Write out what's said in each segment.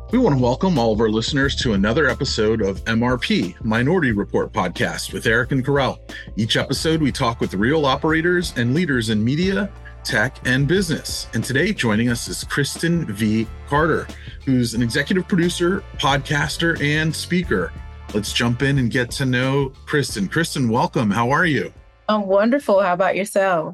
We want to welcome all of our listeners to another episode of MRP, Minority Report Podcast with Eric and Carell. Each episode, we talk with real operators and leaders in media, tech, and business. And today, joining us is Kristen V. Carter, who's an executive producer, podcaster, and speaker. Let's jump in and get to know Kristen. Kristen, welcome. How are you? I'm wonderful. How about yourself?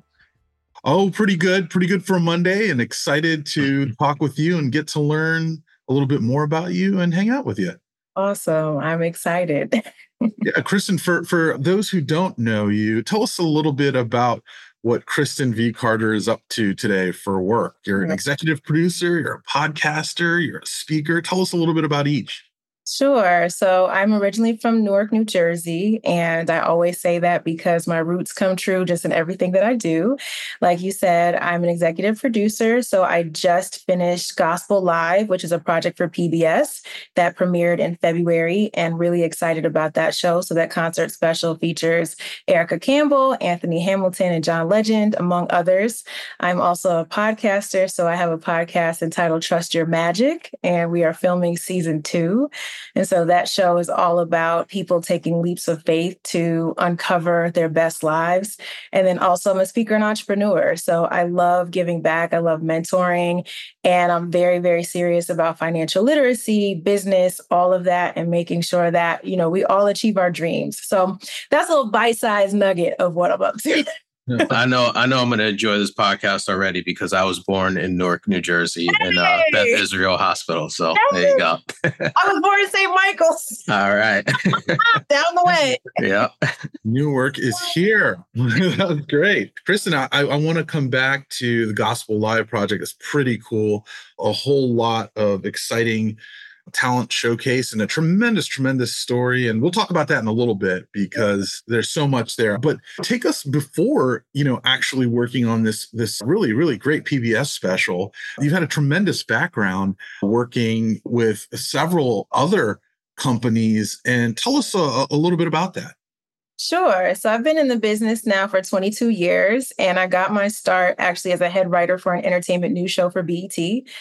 Oh, pretty good. Pretty good for a Monday, and excited to talk with you and get to learn a little bit more about you and hang out with you. Awesome. I'm excited. Yeah, Kristen, for those who don't know you, tell us a little bit about what Kristen V. Carter is up to today for work. You're an executive producer, you're a podcaster, you're a speaker. Tell us a little bit about each. Sure. So I'm originally from Newark, New Jersey, and I always say that because my roots come true just in everything that I do. Like you said, I'm an executive producer. So I just finished Gospel Live, which is a project for PBS that premiered in February, and really excited about that show. So that concert special features Erica Campbell, Anthony Hamilton, and John Legend, among others. I'm also a podcaster. So I have a podcast entitled Trust Your Magic, and we are filming season 2. And so that show is all about people taking leaps of faith to uncover their best lives. And then also I'm a speaker and entrepreneur. So I love giving back. I love mentoring. And I'm very, very serious about financial literacy, business, all of that, and making sure that, we all achieve our dreams. So that's a little bite-sized nugget of what I'm up to. I know I'm going to enjoy this podcast already because I was born in Newark, New Jersey in Beth Israel Hospital. So there you go. I was born in St. Michael's. All right. Down the way. Yeah. Newark is here. That was great. Kristen, I want to come back to the Gospel Live project. It's pretty cool. A whole lot of exciting talent showcase and a tremendous story. And we'll talk about that in a little bit because there's so much there. But take us before, actually working on this really, really great PBS special. You've had a tremendous background working with several other companies. And tell us a little bit about that. Sure. So I've been in the business now for 22 years, and I got my start actually as a head writer for an entertainment news show for BET.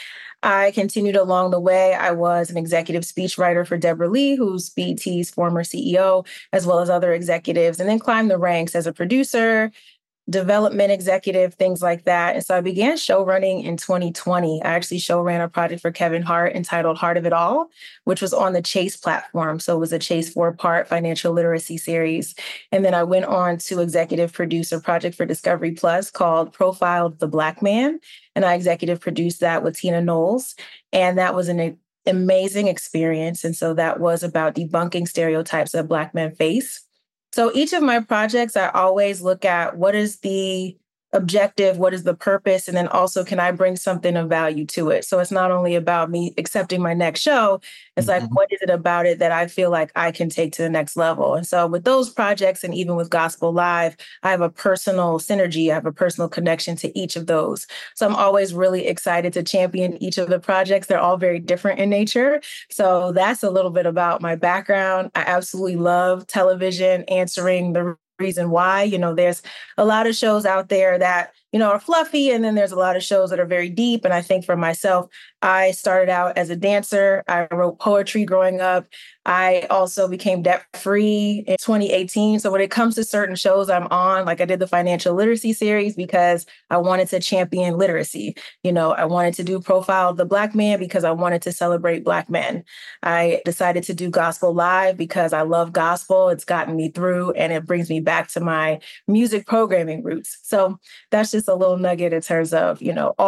I continued along the way. I was an executive speechwriter for Deborah Lee, who's BET's former CEO, as well as other executives, and then climbed the ranks as a producer, development executive, things like that. And so I began show running in 2020. I actually show ran a project for Kevin Hart entitled Heart of It All, which was on the Chase platform. So it was a Chase 4-part financial literacy series. And then I went on to executive produce a project for Discovery Plus called Profile of the Black Man. And I executive produced that with Tina Knowles. And that was an amazing experience. And so that was about debunking stereotypes that Black men face. So each of my projects, I always look at what is the objective, what is the purpose, and then also can I bring something of value to it? So it's not only about me accepting my next show, it's like, what is it about it that I feel like I can take to the next level? And so with those projects and even with Gospel Live, I have a personal synergy, I have a personal connection to each of those. So I'm always really excited to champion each of the projects. They're all very different in nature. So that's a little bit about my background. I absolutely love television, answering the reason why. There's a lot of shows out there that, are fluffy. And then there's a lot of shows that are very deep. And I think for myself, I started out as a dancer. I wrote poetry growing up. I also became debt-free in 2018. So when it comes to certain shows I'm on, like I did the financial literacy series because I wanted to champion literacy. I wanted to do Profile of the Black Man because I wanted to celebrate Black men. I decided to do Gospel Live because I love gospel. It's gotten me through and it brings me back to my music programming roots. So that's just a little nugget in terms of,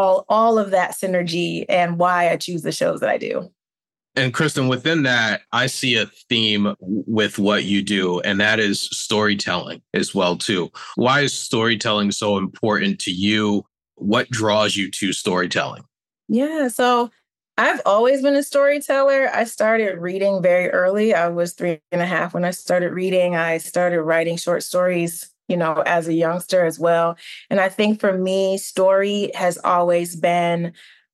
all of that synergy and why I choose the shows that I do. And Kristen, within that, I see a theme with what you do, and that is storytelling as well, too. Why is storytelling so important to you? What draws you to storytelling? Yeah, so I've always been a storyteller. I started reading very early. I was 3.5 when I started reading. I started writing short stories, as a youngster as well. And I think for me, story has always been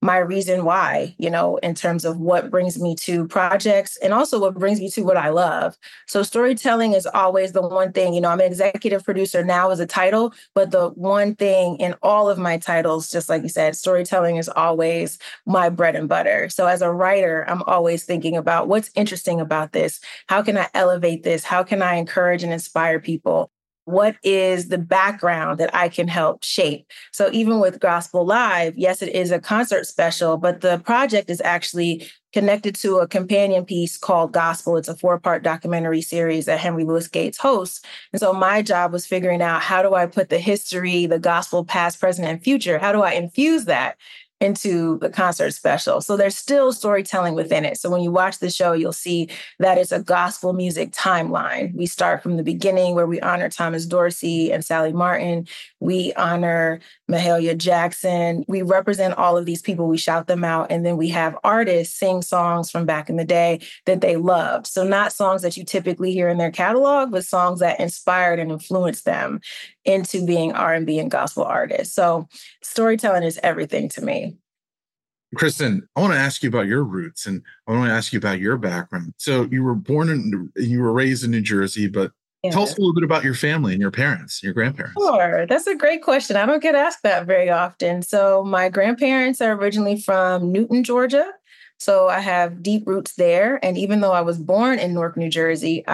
my reason why, in terms of what brings me to projects and also what brings me to what I love. So storytelling is always the one thing, I'm an executive producer now as a title, but the one thing in all of my titles, just like you said, storytelling is always my bread and butter. So as a writer, I'm always thinking about what's interesting about this. How can I elevate this? How can I encourage and inspire people? What is the background that I can help shape? So even with Gospel Live, yes, it is a concert special, but the project is actually connected to a companion piece called Gospel. It's a 4-part documentary series that Henry Louis Gates hosts. And so my job was figuring out, how do I put the history, the gospel, past, present, and future? How do I infuse that into the concert special? So there's still storytelling within it. So when you watch the show, you'll see that it's a gospel music timeline. We start from the beginning, where we honor Thomas Dorsey and Sally Martin. We honor Mahalia Jackson. We represent all of these people. We shout them out. And then we have artists sing songs from back in the day that they loved. So not songs that you typically hear in their catalog, but songs that inspired and influenced them into being R&B and gospel artists. So storytelling is everything to me. Kristen, I want to ask you about your roots, and I want to ask you about your background. So you were raised in New Jersey, but tell us a little bit about your family and your parents, your grandparents. Sure. That's a great question. I don't get asked that very often. So my grandparents are originally from Newton, Georgia. So I have deep roots there. And even though I was born in Newark, New Jersey,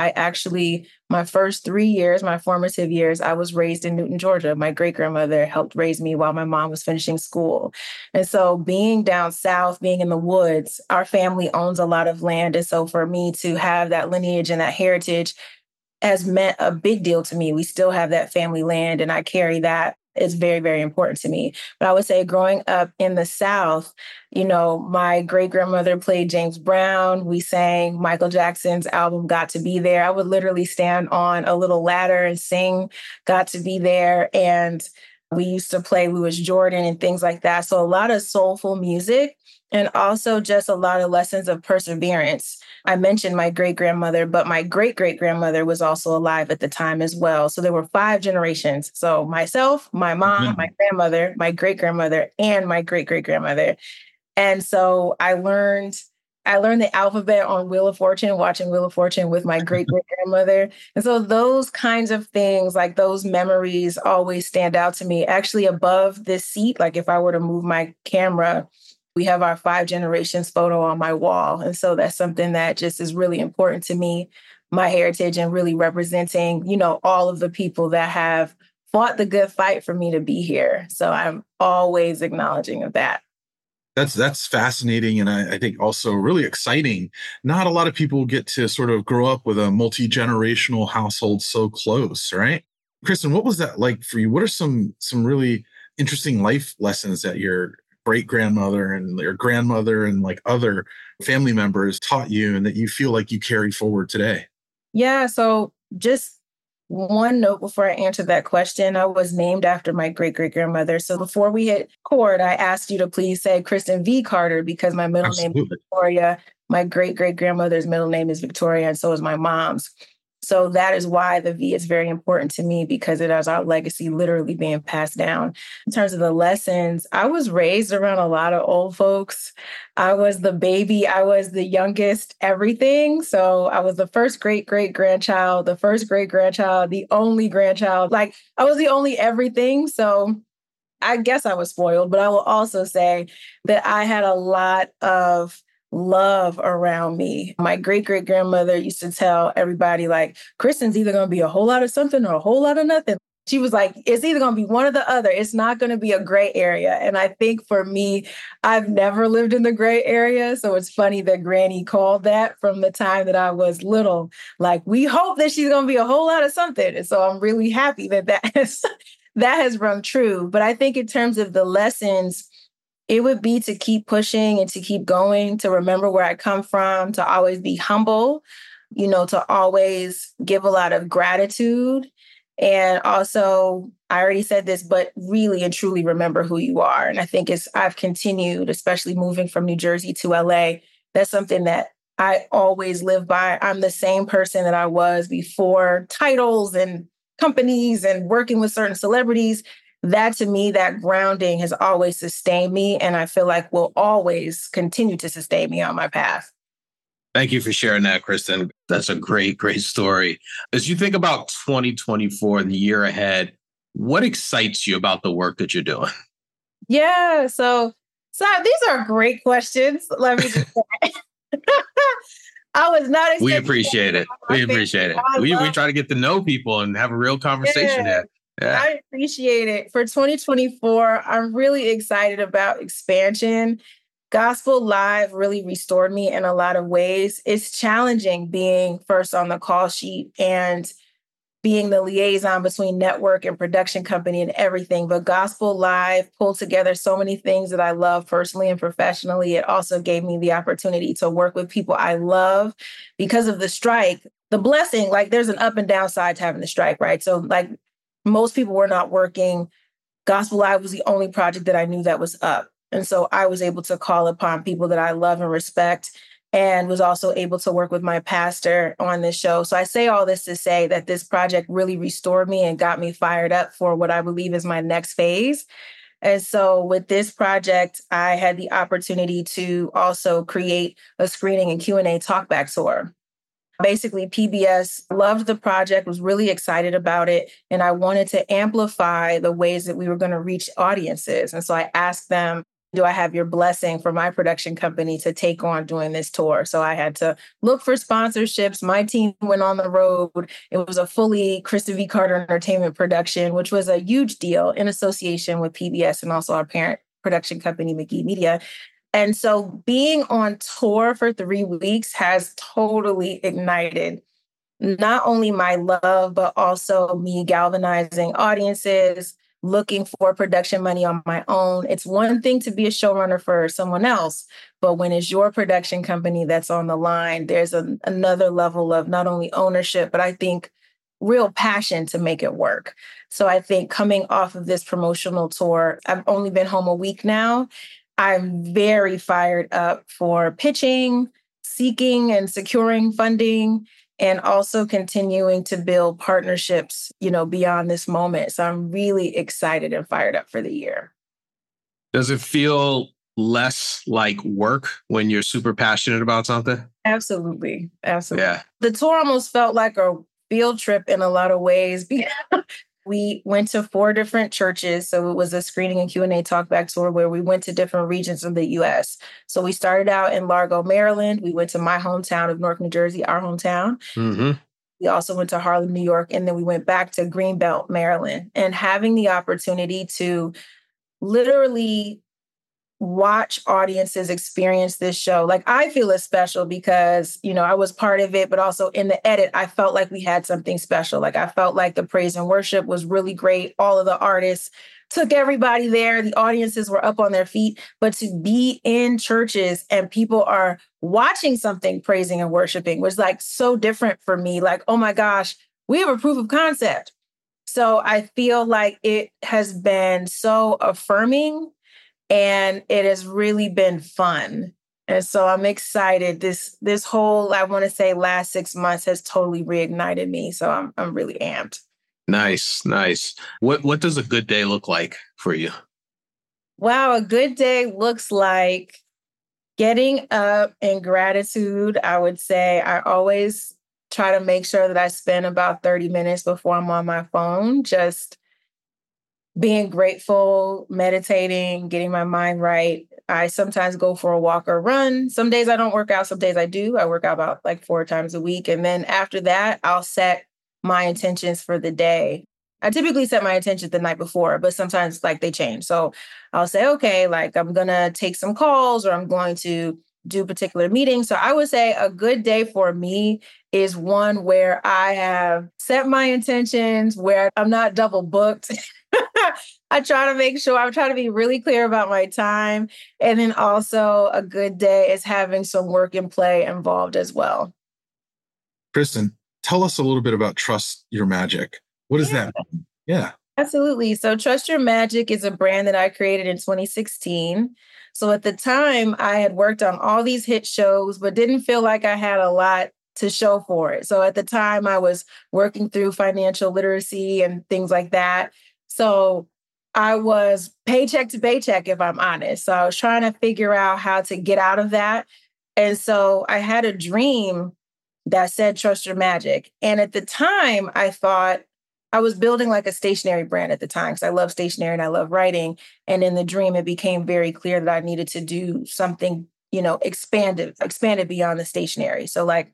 my first 3 years, my formative years, I was raised in Newton, Georgia. My great-grandmother helped raise me while my mom was finishing school. And so being down south, being in the woods, our family owns a lot of land. And so for me to have that lineage and that heritage has meant a big deal to me. We still have that family land, and I carry that. It's very, very important to me. But I would say growing up in the South, my great-grandmother played James Brown. We sang Michael Jackson's album, Got to Be There. I would literally stand on a little ladder and sing Got to Be There. And we used to play Louis Jordan and things like that. So a lot of soulful music, and also just a lot of lessons of perseverance. I mentioned my great-grandmother, but my great-great-grandmother was also alive at the time as well. So there were 5 generations. So myself, my mom, my grandmother, my great-grandmother, and my great-great-grandmother. And so I learned the alphabet on Wheel of Fortune, watching Wheel of Fortune with my great-great-grandmother. And so those kinds of things, like those memories, always stand out to me. Actually, above this seat, like if I were to move my camera, we have our 5 generations photo on my wall. And so that's something that just is really important to me, my heritage, and really representing, all of the people that have fought the good fight for me to be here. So I'm always acknowledging of that. That's fascinating. And I think also really exciting. Not a lot of people get to sort of grow up with a multi-generational household so close, right? Kristen, what was that like for you? What are some really interesting life lessons that your great-grandmother and your grandmother and like other family members taught you and that you feel like you carry forward today? Yeah. So just one note before I answer that question, I was named after my great-great-grandmother. So before we hit record, I asked you to please say Kristen V. Carter, because my middle name is Victoria. My great-great-grandmother's middle name is Victoria, and so is my mom's. So that is why the V is very important to me, because it is our legacy literally being passed down. In terms of the lessons, I was raised around a lot of old folks. I was the baby. I was the youngest everything. So I was the first great-great-grandchild, the first great-grandchild, the only grandchild. Like I was the only everything. So I guess I was spoiled, but I will also say that I had a lot of love around me. My great-great-grandmother used to tell everybody, like, Kristen's either going to be a whole lot of something or a whole lot of nothing. She was like, it's either going to be one or the other. It's not going to be a gray area. And I think for me, I've never lived in the gray area. So it's funny that Granny called that from the time that I was little. Like, we hope that she's going to be a whole lot of something. And so I'm really happy that has rung true. But I think in terms of the lessons, it would be to keep pushing and to keep going, to remember where I come from, to always be humble, to always give a lot of gratitude. And also, I already said this, but really and truly remember who you are. And I think I've continued, especially moving from New Jersey to LA, that's something that I always live by. I'm the same person that I was before titles and companies and working with certain celebrities. that to me, that grounding has always sustained me. And I feel like will always continue to sustain me on my path. Thank you for sharing that, Kristen. That's a great, great story. As you think about 2024 and the year ahead, what excites you about the work that you're doing? Yeah. So these are great questions. Let me just say. I was not expecting. We appreciate it. We appreciate it. We try to get to know people and have a real conversation here. Yeah. I appreciate it. For 2024, I'm really excited about expansion. Gospel Live really restored me in a lot of ways. It's challenging being first on the call sheet and being the liaison between network and production company and everything. But Gospel Live pulled together so many things that I love personally and professionally. It also gave me the opportunity to work with people I love because of the strike. The blessing, like there's an up and down side to having the strike, right? So like most people were not working. Gospel Live was the only project that I knew that was up. And so I was able to call upon people that I love and respect, and was also able to work with my pastor on this show. So I say all this to say that this project really restored me and got me fired up for what I believe is my next phase. And so with this project, I had the opportunity to also create a screening and Q&A talkback tour. Basically, PBS loved the project, was really excited about it, and I wanted to amplify the ways that we were going to reach audiences. And so I asked them, do I have your blessing for my production company to take on doing this tour? So I had to look for sponsorships. My team went on the road. It was a fully Kristen V. Carter Entertainment production, which was a huge deal in association with PBS and also our parent production company, McGee Media. And so being on tour for 3 weeks has totally ignited not only my love, but also me galvanizing audiences, looking for production money on my own. It's one thing to be a showrunner for someone else, but when it's your production company that's on the line, there's another level of not only ownership, but I think real passion to make it work. So I think coming off of this promotional tour, I've only been home a week now. I'm very fired up for pitching, seeking and securing funding, and also continuing to build partnerships, beyond this moment. So I'm really excited and fired up for the year. Does it feel less like work when you're super passionate about something? Absolutely. Absolutely. Yeah. The tour almost felt like a field trip in a lot of ways. We went to 4 different churches. So it was a screening and Q&A talkback tour where we went to different regions of the U.S. So we started out in Largo, Maryland. We went to my hometown of Newark, New Jersey, our hometown. Mm-hmm. We also went to Harlem, New York, and then we went back to Greenbelt, Maryland. And having the opportunity to literally watch audiences experience this show. Like I feel it's special because, I was part of it, but also in the edit, I felt like we had something special. Like I felt like the praise and worship was really great. All of the artists took everybody there. The audiences were up on their feet, but to be in churches and people are watching something praising and worshiping was like so different for me. Like, oh my gosh, we have a proof of concept. So I feel like it has been so affirming. And it has really been fun. And so I'm excited. This whole, I want to say last 6 months has totally reignited me. So I'm really amped. Nice, nice. What does a good day look like for you? Wow, a good day looks like getting up in gratitude. I would say I always try to make sure that I spend about 30 minutes before I'm on my phone, just being grateful, meditating, getting my mind right. I sometimes go for a walk or run. Some days I don't work out. Some days I do. I work out about like 4 times a week. And then after that, I'll set my intentions for the day. I typically set my intentions the night before, but sometimes like they change. So I'll say, okay, like I'm going to take some calls or I'm going to do particular meetings. So I would say a good day for me is one where I have set my intentions, where I'm not double booked. I try to make sure I'm trying to be really clear about my time. And then also a good day is having some work and play involved as well. Kristen, tell us a little bit about Trust Your Magic. What does that mean? Yeah. Absolutely. So Trust Your Magic is a brand that I created in 2016. So at the time, I had worked on all these hit shows, but didn't feel like I had a lot to show for it. So at the time, I was working through financial literacy and things like that. So I was paycheck to paycheck, if I'm honest. So I was trying to figure out how to get out of that. And so I had a dream that said, trust your magic. And at the time, I thought I was building like a stationery brand at the time because I love stationery and I love writing. And in the dream, it became very clear that I needed to do something, expanded beyond the stationery. So like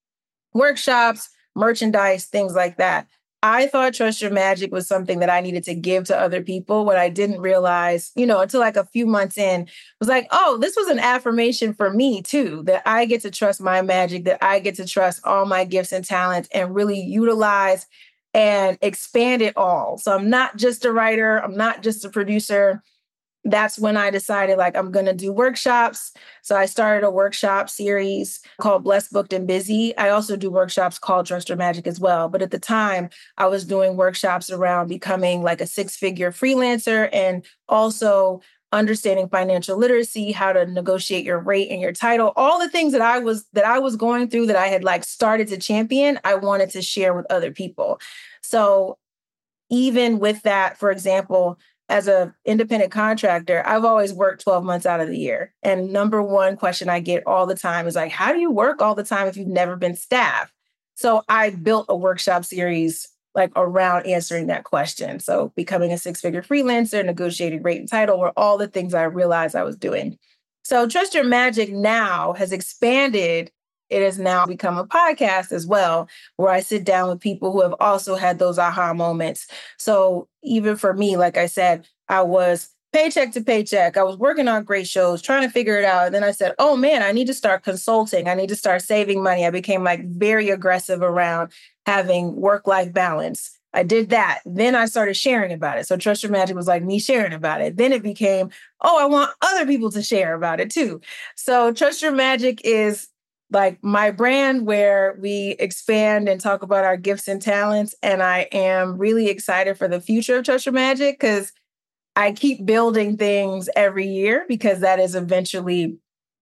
workshops, merchandise, things like that. I thought Trust Your Magic was something that I needed to give to other people. What I didn't realize, until like a few months in, was like, oh, this was an affirmation for me too, that I get to trust my magic, that I get to trust all my gifts and talents and really utilize and expand it all. So I'm not just a writer, I'm not just a producer. That's when I decided like I'm going to do workshops. So I started a workshop series called Blessed, Booked, and Busy. I also do workshops called Trust Your Magic as well. But at the time, I was doing workshops around becoming like a 6-figure freelancer and also understanding financial literacy, how to negotiate your rate and your title, all the things that I was going through that I had like started to champion, I wanted to share with other people. So even with that, for example, as an independent contractor, I've always worked 12 months out of the year. And number one question I get all the time is like, how do you work all the time if you've never been staffed? So I built a workshop series like around answering that question. So becoming a 6-figure freelancer, negotiating rate and title were all the things I realized I was doing. So Trust Your Magic now has expanded. It has now become a podcast as well, where I sit down with people who have also had those aha moments. So even for me, like I said, I was paycheck to paycheck. I was working on great shows, trying to figure it out. And then I said, oh man, I need to start consulting. I need to start saving money. I became like very aggressive around having work-life balance. I did that. Then I started sharing about it. So Trust Your Magic was like me sharing about it. Then it became, oh, I want other people to share about it too. So Trust Your Magic is like my brand where we expand and talk about our gifts and talents. And I am really excited for the future of Trust Your Magic because I keep building things every year because that is eventually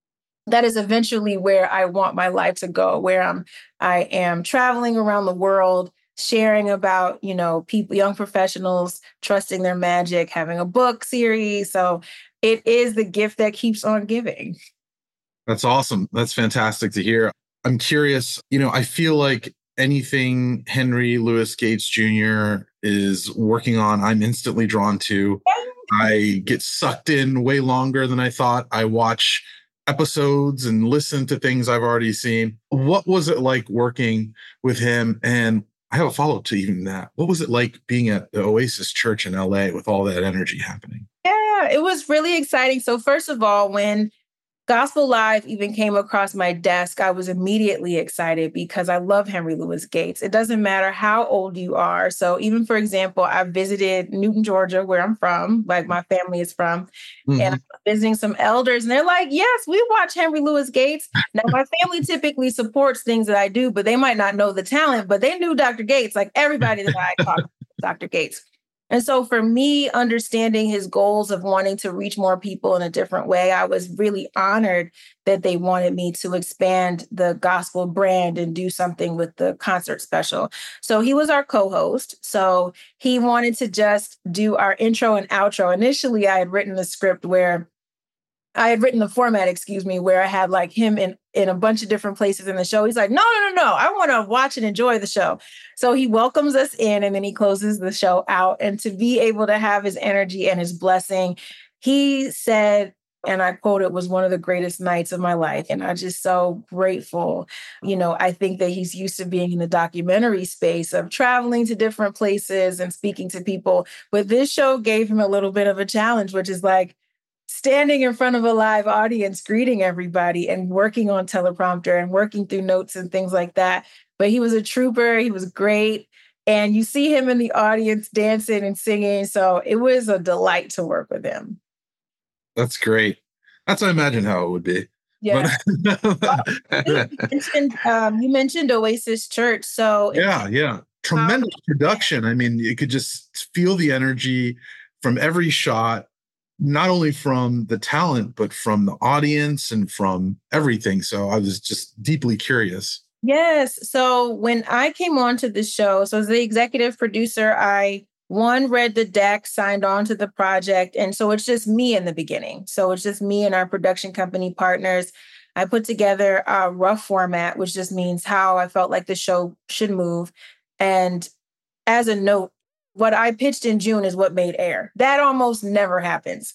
where I want my life to go, where I am traveling around the world, sharing about, people, young professionals trusting their magic, having a book series. So it is the gift that keeps on giving. That's awesome. That's fantastic to hear. I'm curious, I feel like anything Henry Louis Gates Jr. is working on, I'm instantly drawn to. I get sucked in way longer than I thought. I watch episodes and listen to things I've already seen. What was it like working with him? And I have a follow-up to even that. What was it like being at the Oasis Church in LA with all that energy happening? Yeah, it was really exciting. So first of all, when Gospel Live even came across my desk, I was immediately excited because I love Henry Louis Gates. It doesn't matter how old you are. So even, for example, I visited Newton, Georgia, where I'm from, like my family is from, and I'm visiting some elders, and they're like, yes, we watch Henry Louis Gates. Now, my family typically supports things that I do, but they might not know the talent, but they knew Dr. Gates, like everybody that I talked to, Dr. Gates. And so for me, understanding his goals of wanting to reach more people in a different way, I was really honored that they wanted me to expand the gospel brand and do something with the concert special. So he was our co-host. So he wanted to just do our intro and outro. Initially, I had written the script where the format, where I had like him in a bunch of different places in the show. He's like, no. I want to watch and enjoy the show. So he welcomes us in and then he closes the show out. And to be able to have his energy and his blessing, he said, and I quote, it was one of the greatest nights of my life. And I'm just so grateful. I think that he's used to being in the documentary space of traveling to different places and speaking to people. But this show gave him a little bit of a challenge, which is like, standing in front of a live audience, greeting everybody and working on teleprompter and working through notes and things like that. But he was a trooper. He was great. And you see him in the audience dancing and singing. So it was a delight to work with him. That's great. That's, I imagine, how it would be. Yeah. You mentioned Oasis Church. So yeah. Tremendous production. I mean, you could just feel the energy from every shot. Not only from the talent, but from the audience and from everything. So I was just deeply curious. Yes. So when I came on to the show, so as the executive producer, I one read the deck, signed on to the project. And so it's just me in the beginning. So it's just me and our production company partners. I put together a rough format, which just means how I felt like the show should move. And as a note, what I pitched in June is what made air. That almost never happens.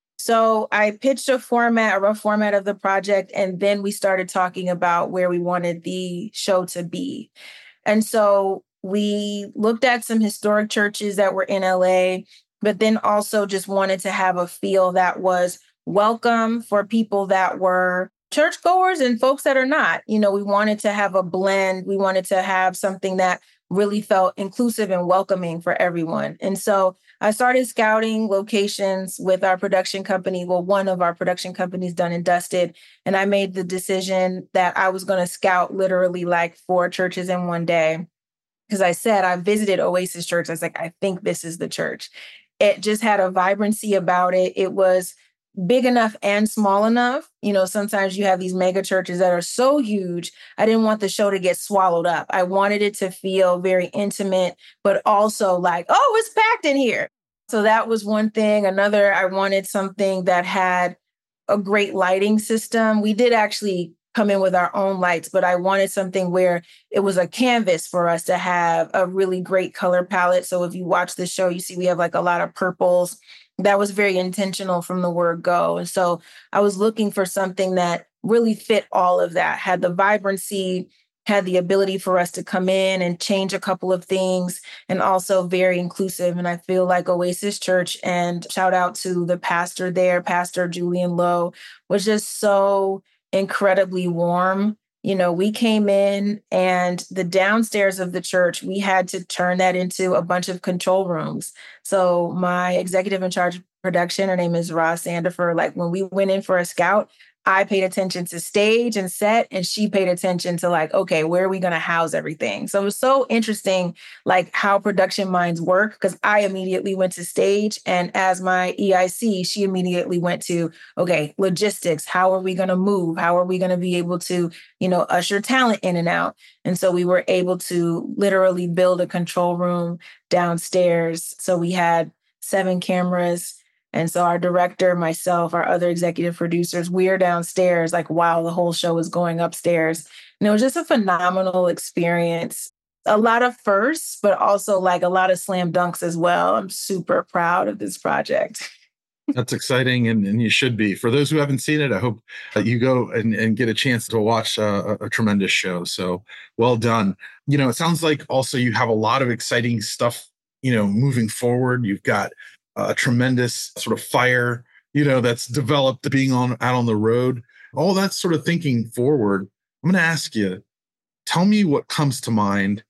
So I pitched a rough format of the project, and then we started talking about where we wanted the show to be. And so we looked at some historic churches that were in LA, but then also just wanted to have a feel that was welcome for people that were churchgoers and folks that are not. You know, we wanted to have a blend. We wanted to have something that really felt inclusive and welcoming for everyone. And so I started scouting locations with our production company. Well, one of our production companies, Done and Dusted. And I made the decision that I was going to scout literally like 4 churches in one day. Because I said, I visited Oasis Church. I was like, I think this is the church. It just had a vibrancy about it. It was big enough and small enough. You know, sometimes you have these mega churches that are so huge. I didn't want the show to get swallowed up. I wanted it to feel very intimate, but also like, oh, it's packed in here. So that was one thing. Another, I wanted something that had a great lighting system. We did actually come in with our own lights, but I wanted something where it was a canvas for us to have a really great color palette. So if you watch the show, you see we have like a lot of purples. That was very intentional from the word go. And so I was looking for something that really fit all of that, had the vibrancy, had the ability for us to come in and change a couple of things, and also very inclusive. And I feel like Oasis Church, and shout out to the pastor there, Pastor Julian Lowe, was just so incredibly warm. You know, we came in and the downstairs of the church, we had to turn that into a bunch of control rooms. So my executive in charge of production, her name is Roz Sandifer. Like when we went in for a scout, I paid attention to stage and set, and she paid attention to like, okay, where are we going to house everything? So it was so interesting, like how production minds work, because I immediately went to stage, and as my EIC, she immediately went to, okay, logistics. How are we going to move? How are we going to be able to, you know, usher talent in and out? And so we were able to literally build a control room downstairs. So we had 7 cameras. And so our director, myself, our other executive producers, we're downstairs like while the whole show is going upstairs. And it was just a phenomenal experience. A lot of firsts, but also like a lot of slam dunks as well. I'm super proud of this project. That's exciting, and you should be. For those who haven't seen it, I hope that you go and get a chance to watch a tremendous show. So well done. You know, it sounds like also you have a lot of exciting stuff, you know, moving forward. You've got a tremendous sort of fire, you know, that's developed being out on the road, all that sort of thinking forward. I'm going to ask you, tell me what comes to mind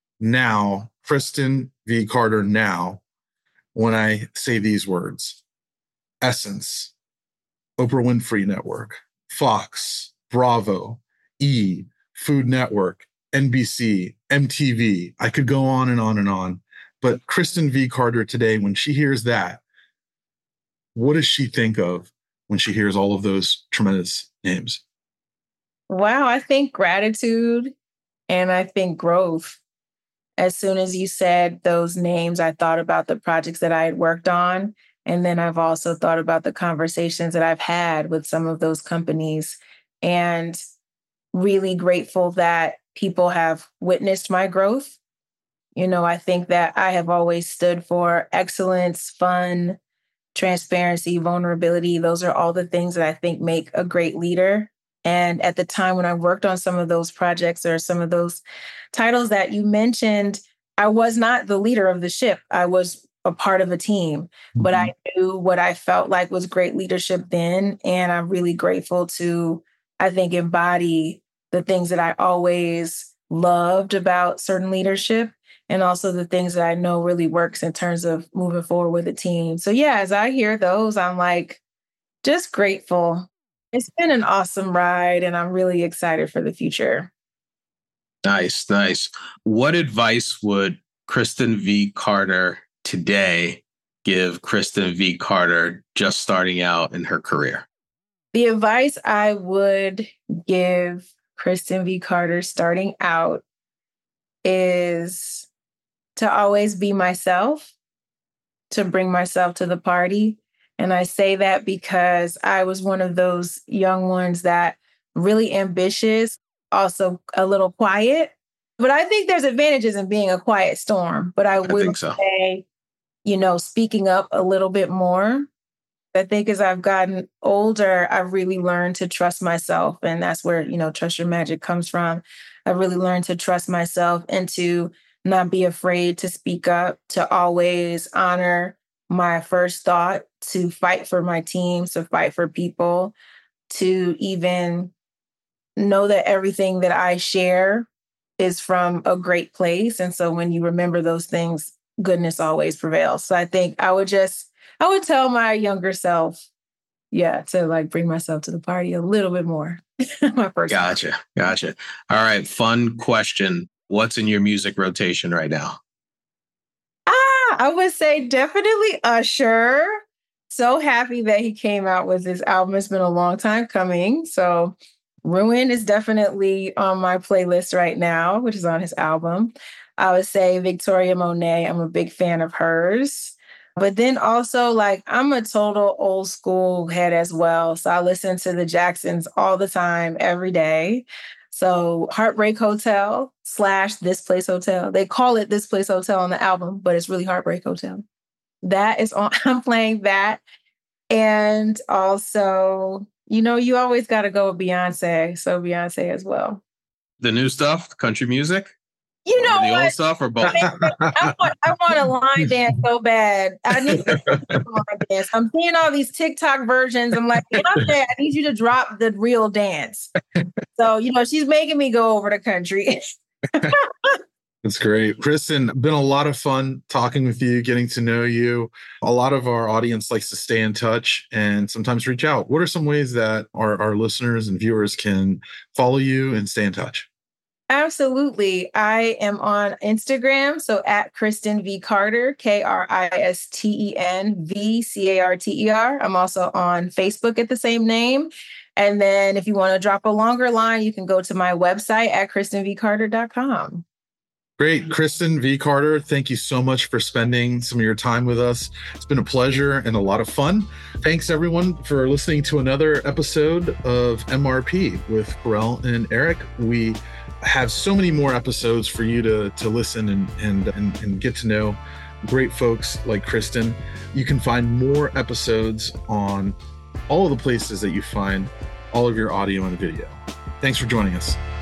now, Kristen V. Carter, now, when I say these words: Essence, Oprah Winfrey Network, Fox, Bravo, E, Food Network, NBC, MTV. I could go on and on and on. But Kristen V. Carter today, when she hears that, what does she think of when she hears all of those tremendous names? Wow, I think gratitude and I think growth. As soon as you said those names, I thought about the projects that I had worked on. And then I've also thought about the conversations that I've had with some of those companies, and really grateful that people have witnessed my growth. You know, I think that I have always stood for excellence, fun, transparency, vulnerability. Those are all the things that I think make a great leader. And at the time when I worked on some of those projects or some of those titles that you mentioned, I was not the leader of the ship. I was a part of a team, but I knew what I felt like was great leadership then. And I'm really grateful to, I think, embody the things that I always loved about certain leadership, and also the things that I know really works in terms of moving forward with a team. So yeah, as I hear those, I'm like, just grateful. It's been an awesome ride, and I'm really excited for the future. Nice, nice. What advice would Kristen V. Carter today give Kristen V. Carter just starting out in her career? The advice I would give Kristen V. Carter starting out is to always be myself, to bring myself to the party. And I say that because I was one of those young ones that really ambitious, also a little quiet. But I think there's advantages in being a quiet storm. But I will say, speaking up a little bit more. I think as I've gotten older, I've really learned to trust myself. And that's where, Trust Your Magic comes from. I really learned to trust myself and to not be afraid to speak up, to always honor my first thought, to fight for my teams, to fight for people, to even know that everything that I share is from a great place. And so when you remember those things, goodness always prevails. So I think I would tell my younger self, to bring myself to the party a little bit more. My first. Gotcha. All right. Fun question. What's in your music rotation right now? I would say definitely Usher. So happy that he came out with this album. It's been a long time coming. So Ruin is definitely on my playlist right now, which is on his album. I would say Victoria Monet. I'm a big fan of hers. But then also, I'm a total old school head as well. So I listen to the Jacksons all the time, every day. So Heartbreak Hotel / This Place Hotel. They call it This Place Hotel on the album, but it's really Heartbreak Hotel. That is on. I'm playing that. And also, you always got to go with Beyonce. So Beyonce as well. The new stuff, country music? The old stuff or both? I want a line dance so bad. I need a line dance. I'm seeing all these TikTok versions. I'm like, Beyonce, I need you to drop the real dance. So, she's making me go over the country. That's great. Kristen, been a lot of fun talking with you, getting to know you. A lot of our audience likes to stay in touch and sometimes reach out. What are some ways that our listeners and viewers can follow you and stay in touch? Absolutely. I am on Instagram. So at Kristen V. Carter, KRISTEN VCARTER. I'm also on Facebook at the same name. And then if you want to drop a longer line, you can go to my website at KristenVCarter.com. Great. Kristen V. Carter, thank you so much for spending some of your time with us. It's been a pleasure and a lot of fun. Thanks, everyone, for listening to another episode of MRP with Pharrell and Eric. We have so many more episodes for you to listen and get to know great folks like Kristen. You can find more episodes on all of the places that you find all of your audio and video. Thanks for joining us.